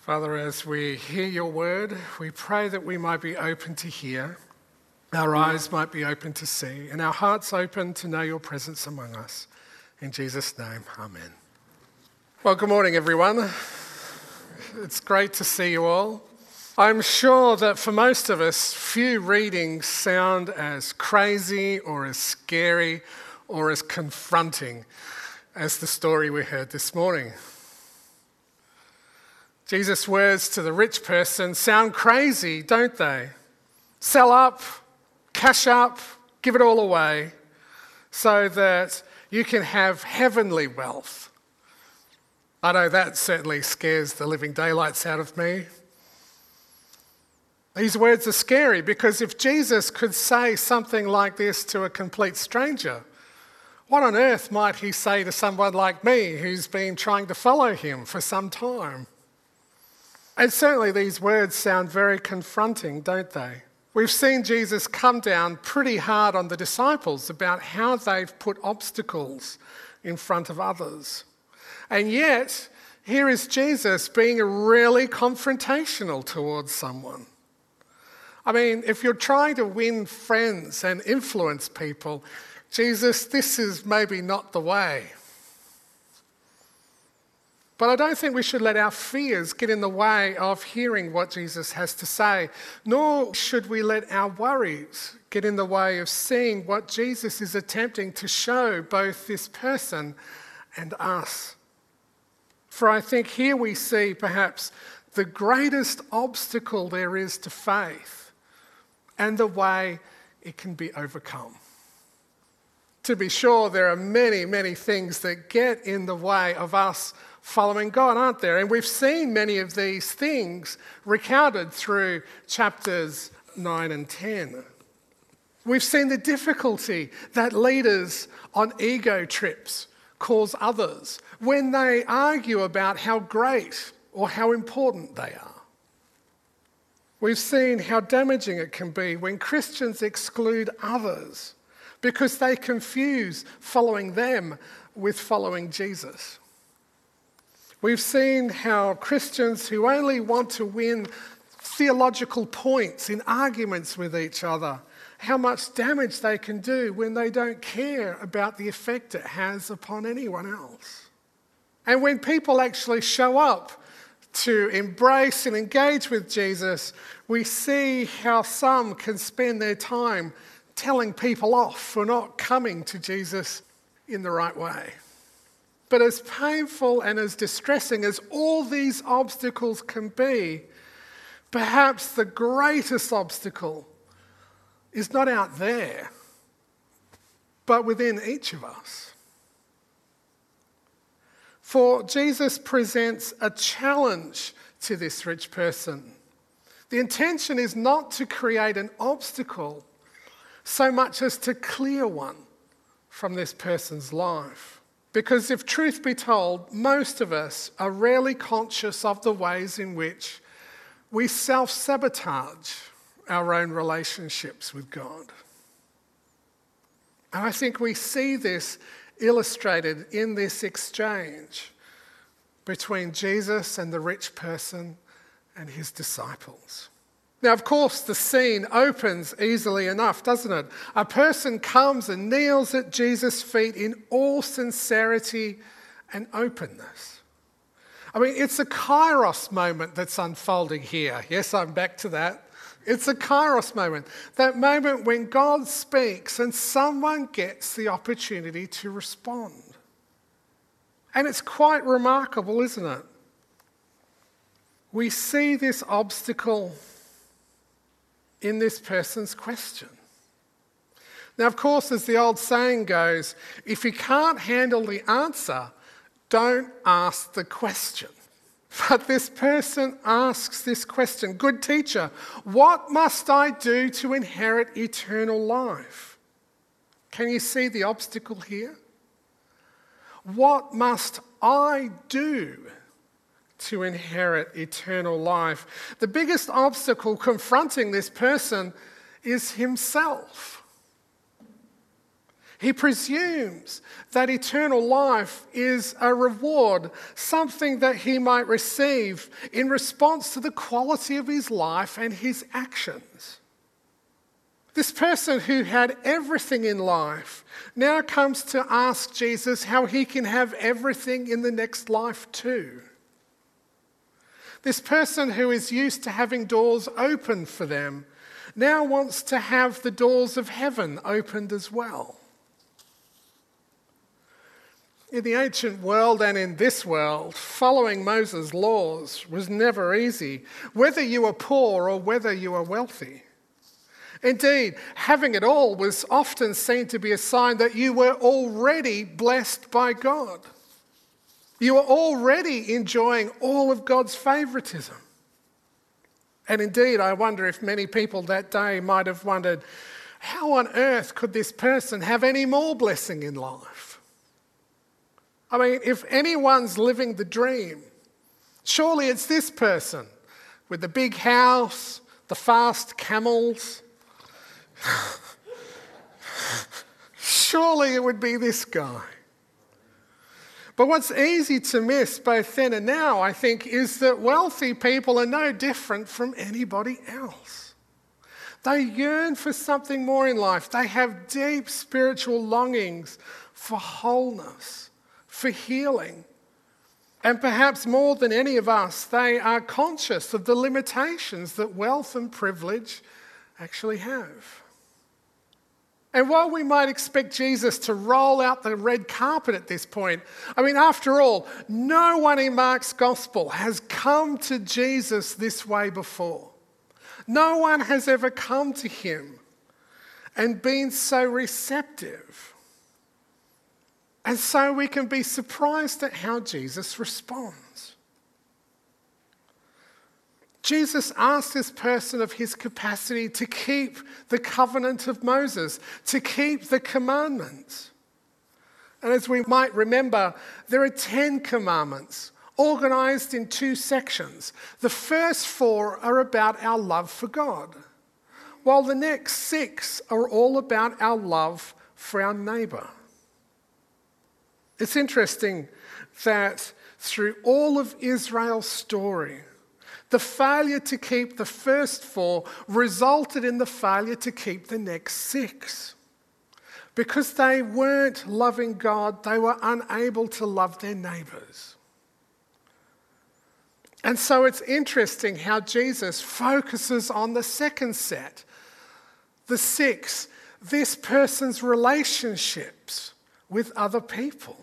Father, as we hear your word, we pray that we might be open to hear, our eyes might be open to see, and our hearts open to know your presence among us. In Jesus' name, amen. Well, good morning, everyone. It's great to see you all. I'm sure that for most of us, few readings sound as crazy or as scary or as confronting as the story we heard this morning. Jesus' words to the rich person sound crazy, don't they? Sell up, cash up, give it all away so that you can have heavenly wealth. I know that certainly scares the living daylights out of me. These words are scary because if Jesus could say something like this to a complete stranger, what on earth might he say to someone like me who's been trying to follow him for some time? And certainly these words sound very confronting, don't they? We've seen Jesus come down pretty hard on the disciples about how they've put obstacles in front of others. And yet, here is Jesus being really confrontational towards someone. I mean, if you're trying to win friends and influence people, Jesus, this is maybe not the way. But I don't think we should let our fears get in the way of hearing what Jesus has to say, nor should we let our worries get in the way of seeing what Jesus is attempting to show both this person and us. For I think here we see perhaps the greatest obstacle there is to faith and the way it can be overcome. To be sure, there are many, many things that get in the way of us following God, aren't there? And we've seen many of these things recounted through chapters 9 and 10. We've seen the difficulty that leaders on ego trips cause others when they argue about how great or how important they are. We've seen how damaging it can be when Christians exclude others because they confuse following them with following Jesus. We've seen how Christians who only want to win theological points in arguments with each other, how much damage they can do when they don't care about the effect it has upon anyone else. And when people actually show up to embrace and engage with Jesus, we see how some can spend their time telling people off for not coming to Jesus in the right way. But as painful and as distressing as all these obstacles can be, perhaps the greatest obstacle is not out there, but within each of us. For Jesus presents a challenge to this rich person. The intention is not to create an obstacle so much as to clear one from this person's life. Because if truth be told, most of us are rarely conscious of the ways in which we self-sabotage our own relationships with God. And I think we see this illustrated in this exchange between Jesus and the rich person and his disciples. Now, of course, the scene opens easily enough, doesn't it? A person comes and kneels at Jesus' feet in all sincerity and openness. I mean, it's a kairos moment that's unfolding here. Yes, I'm back to that. It's a kairos moment. That moment when God speaks and someone gets the opportunity to respond. And it's quite remarkable, isn't it? We see this obstacle in this person's question. Now, of course, as the old saying goes, if you can't handle the answer, don't ask the question. But this person asks this question, "Good teacher, what must I do to inherit eternal life?" Can you see the obstacle here? What must I do to inherit eternal life? The biggest obstacle confronting this person is himself. He presumes that eternal life is a reward, something that he might receive in response to the quality of his life and his actions. This person who had everything in life now comes to ask Jesus how he can have everything in the next life too. This person who is used to having doors open for them now wants to have the doors of heaven opened as well. In the ancient world and in this world, following Moses' laws was never easy, whether you were poor or whether you were wealthy. Indeed, having it all was often seen to be a sign that you were already blessed by God. You were already enjoying all of God's favoritism. And indeed, I wonder if many people that day might have wondered, how on earth could this person have any more blessing in life? I mean, if anyone's living the dream, surely it's this person with the big house, the fast camels. Surely it would be this guy. But what's easy to miss both then and now, I think, is that wealthy people are no different from anybody else. They yearn for something more in life. They have deep spiritual longings for wholeness, for healing. And perhaps more than any of us, they are conscious of the limitations that wealth and privilege actually have. And while we might expect Jesus to roll out the red carpet at this point, I mean, after all, no one in Mark's gospel has come to Jesus this way before. No one has ever come to him and been so receptive. And so we can be surprised at how Jesus responds. Jesus asked this person of his capacity to keep the covenant of Moses, to keep the commandments. And as we might remember, there are 10 commandments organised in 2 sections. The first 4 are about our love for God, while the next 6 are all about our love for our neighbour. It's interesting that through all of Israel's story, the failure to keep the first 4 resulted in the failure to keep the next 6. Because they weren't loving God, they were unable to love their neighbours. And so it's interesting how Jesus focuses on the second set, the 6, this person's relationships with other people.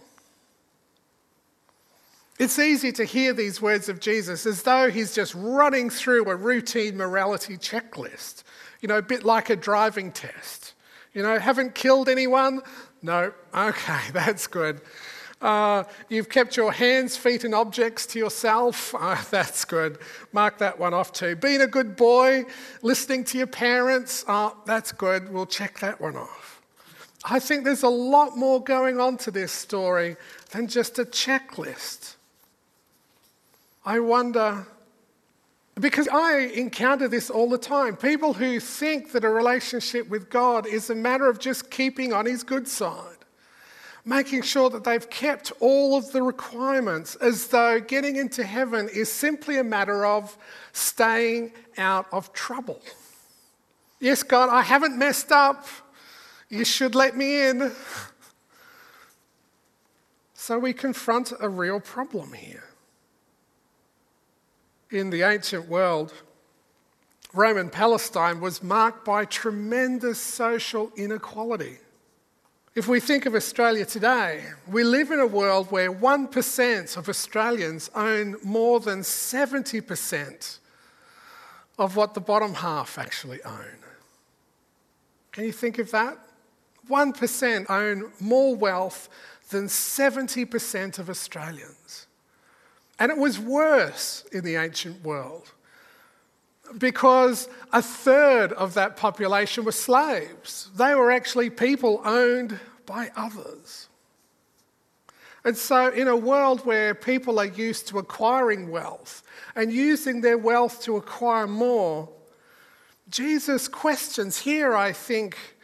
It's easy to hear these words of Jesus as though he's just running through a routine morality checklist, a bit like a driving test. Haven't killed anyone? No. Okay, that's good. You've kept your hands, feet and objects to yourself? That's good. Mark that one off too. Being a good boy, listening to your parents? That's good. We'll check that one off. I think there's a lot more going on to this story than just a checklist. I wonder, because I encounter this all the time, people who think that a relationship with God is a matter of just keeping on his good side, making sure that they've kept all of the requirements, as though getting into heaven is simply a matter of staying out of trouble. Yes, God, I haven't messed up. You should let me in. So we confront a real problem here. In the ancient world, Roman Palestine was marked by tremendous social inequality. If we think of Australia today, we live in a world where 1% of Australians own more than 70% of what the bottom half actually own. Can you think of that? 1% own more wealth than 70% of Australians. And it was worse in the ancient world because 1/3 of that population were slaves. They were actually people owned by others. And so in a world where people are used to acquiring wealth and using their wealth to acquire more, Jesus' questions here, I think,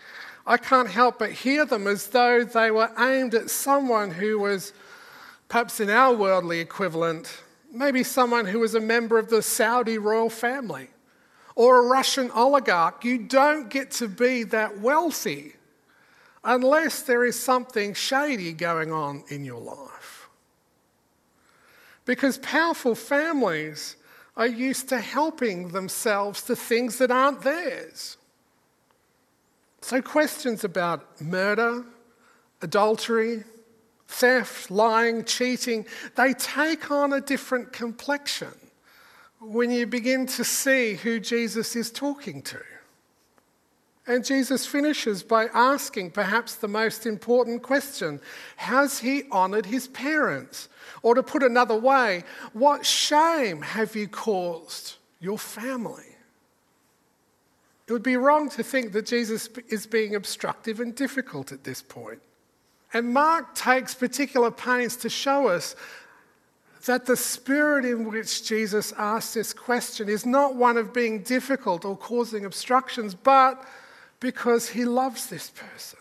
I can't help but hear them as though they were aimed at someone who was, perhaps in our worldly equivalent, maybe someone who was a member of the Saudi royal family or a Russian oligarch. You don't get to be that wealthy unless there is something shady going on in your life. Because powerful families are used to helping themselves to things that aren't theirs. So questions about murder, adultery, theft, lying, cheating, they take on a different complexion when you begin to see who Jesus is talking to. And Jesus finishes by asking perhaps the most important question: has he honoured his parents? Or to put another way, what shame have you caused your family? It would be wrong to think that Jesus is being obstructive and difficult at this point. And Mark takes particular pains to show us that the spirit in which Jesus asks this question is not one of being difficult or causing obstructions, but because he loves this person.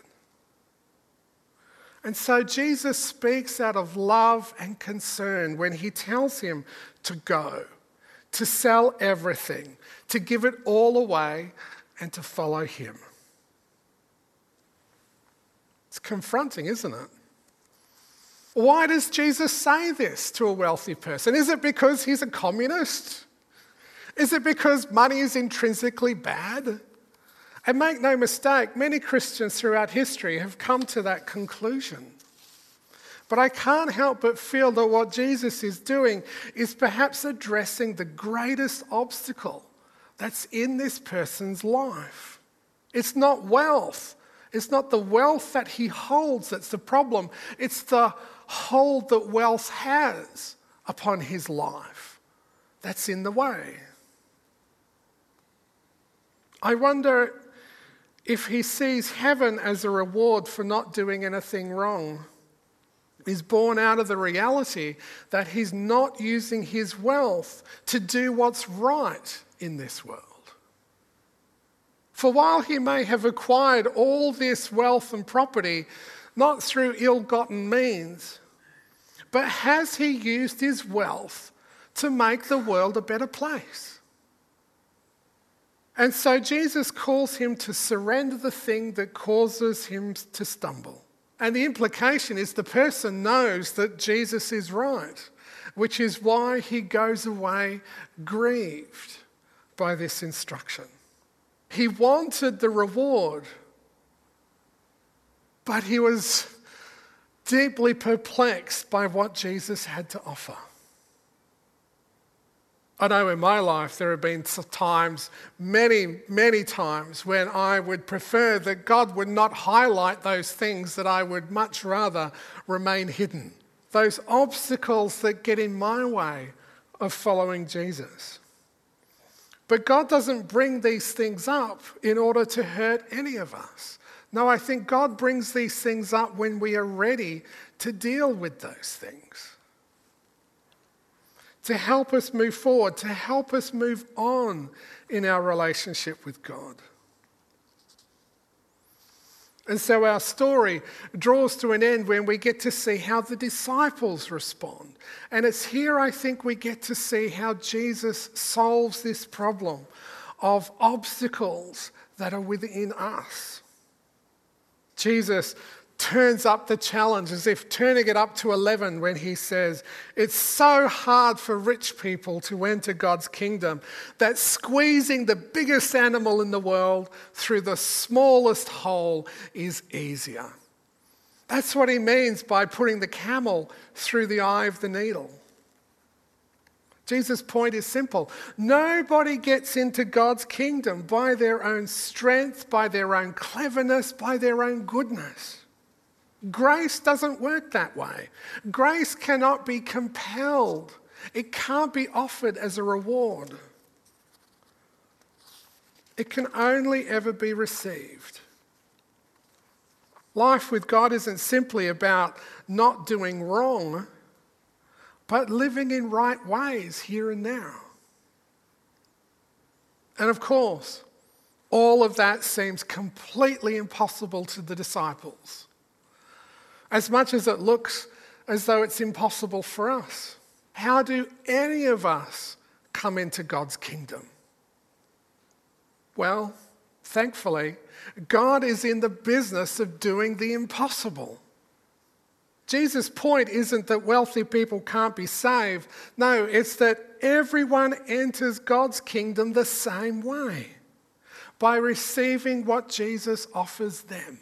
And so Jesus speaks out of love and concern when he tells him to go, to sell everything, to give it all away, and to follow him. It's confronting, isn't it? Why does Jesus say this to a wealthy person? Is it because he's a communist? Is it because money is intrinsically bad? And make no mistake, many Christians throughout history have come to that conclusion. But I can't help but feel that what Jesus is doing is perhaps addressing the greatest obstacle that's in this person's life. It's not wealth. It's not the wealth that he holds that's the problem. It's the hold that wealth has upon his life that's in the way. I wonder if he sees heaven as a reward for not doing anything wrong, is born out of the reality that he's not using his wealth to do what's right in this world. For while he may have acquired all this wealth and property, not through ill-gotten means, but has he used his wealth to make the world a better place? And so Jesus calls him to surrender the thing that causes him to stumble. And the implication is the person knows that Jesus is right, which is why he goes away grieved by this instruction. He wanted the reward, but he was deeply perplexed by what Jesus had to offer. I know in my life there have been times, many times, when I would prefer that God would not highlight those things, that I would much rather remain hidden. Those obstacles that get in my way of following Jesus. But God doesn't bring these things up in order to hurt any of us. No, I think God brings these things up when we are ready to deal with those things. To help us move forward, to help us move on in our relationship with God. And so our story draws to an end when we get to see how the disciples respond. And it's here I think we get to see how Jesus solves this problem of obstacles that are within us. Jesus turns up the challenge as if turning it up to 11 when he says, it's so hard for rich people to enter God's kingdom that squeezing the biggest animal in the world through the smallest hole is easier. That's what he means by putting the camel through the eye of the needle. Jesus' point is simple. Nobody gets into God's kingdom by their own strength, by their own cleverness, by their own goodness. Grace doesn't work that way. Grace cannot be compelled. It can't be offered as a reward. It can only ever be received. Life with God isn't simply about not doing wrong, but living in right ways here and now. And of course, All of that seems completely impossible to the disciples, as much as it looks as though it's impossible for us. How do any of us come into God's kingdom? Well, thankfully, God is in the business of doing the impossible. Jesus' point isn't that wealthy people can't be saved. No, it's that everyone enters God's kingdom the same way, by receiving what Jesus offers them.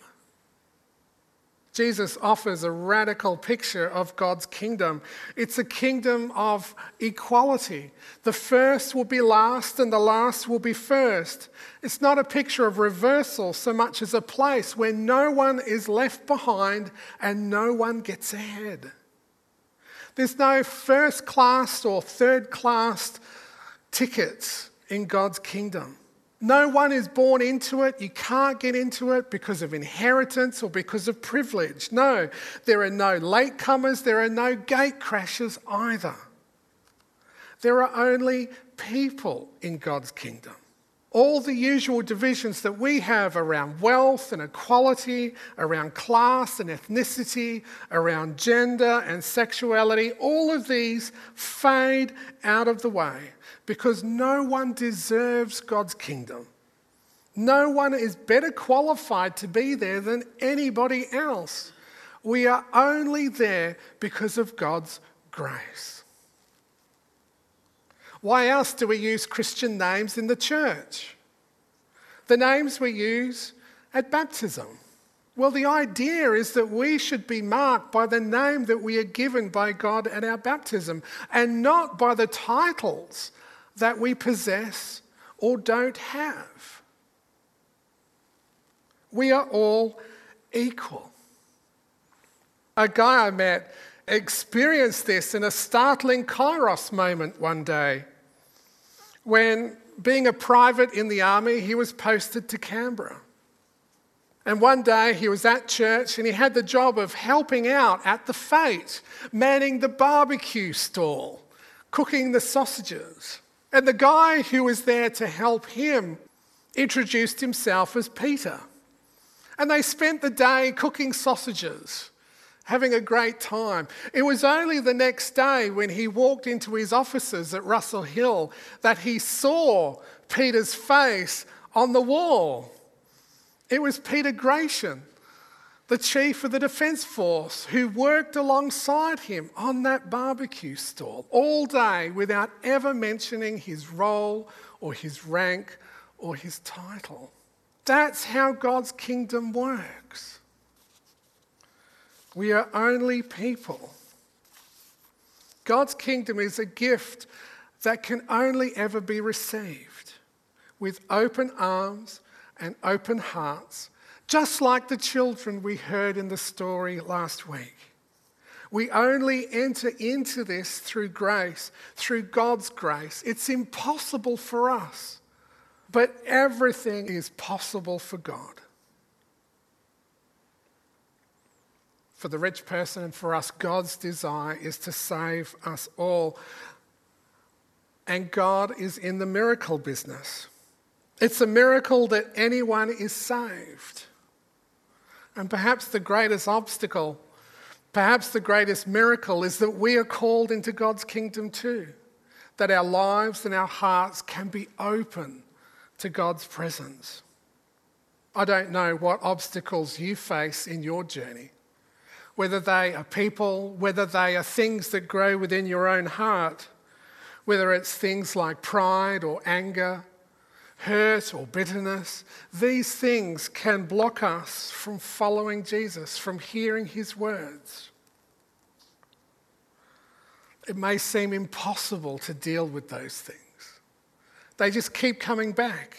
Jesus offers a radical picture of God's kingdom. It's a kingdom of equality. The first will be last and the last will be first. It's not a picture of reversal so much as a place where no one is left behind and no one gets ahead. There's no first class or third class tickets in God's kingdom. No one is born into it. You can't get into it because of inheritance or because of privilege. No, there are no latecomers. There are no gate crashers either. There are only people in God's kingdom. All the usual divisions that we have around wealth and equality, around class and ethnicity, around gender and sexuality, all of these fade out of the way because no one deserves God's kingdom. No one is better qualified to be there than anybody else. We are only there because of God's grace. Why else do we use Christian names in the church? The names we use at baptism. Well, the idea is that we should be marked by the name that we are given by God at our baptism and not by the titles that we possess or don't have. We are all equal. A guy I met experienced this in a startling Kairos moment one day when, being a private in the army, he was posted to Canberra. And one day he was at church and he had the job of helping out at the fete, manning the barbecue stall, cooking the sausages. And the guy who was there to help him introduced himself as Peter. And they spent the day cooking sausages, having a great time. It was only the next day when he walked into his offices at Russell Hill that he saw Peter's face on the wall. It was Peter Gratian, the chief of the Defence Force, who worked alongside him on that barbecue stall all day without ever mentioning his role or his rank or his title. That's how God's kingdom works. We are only people. God's kingdom is a gift that can only ever be received with open arms and open hearts, just like the children we heard in the story last week. We only enter into this through grace, through God's grace. It's impossible for us, but everything is possible for God. For the rich person and for us, God's desire is to save us all. And God is in the miracle business. It's a miracle that anyone is saved. And perhaps the greatest obstacle, perhaps the greatest miracle is that we are called into God's kingdom too. That our lives and our hearts can be open to God's presence. I don't know what obstacles you face in your journey. Whether they are people, whether they are things that grow within your own heart, whether it's things like pride or anger, hurt or bitterness, these things can block us from following Jesus, from hearing his words. It may seem impossible to deal with those things. They just keep coming back.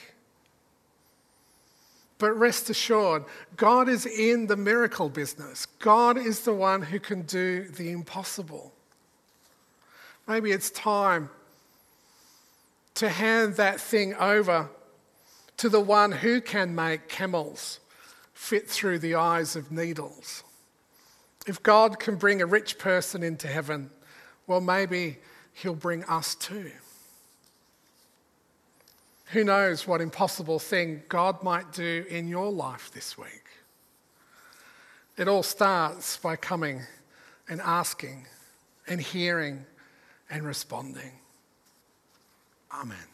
But rest assured, God is in the miracle business. God is the one who can do the impossible. Maybe it's time to hand that thing over to the one who can make camels fit through the eyes of needles. If God can bring a rich person into heaven, well, maybe he'll bring us too. Who knows what impossible thing God might do in your life this week? It all starts by coming and asking and hearing and responding. Amen.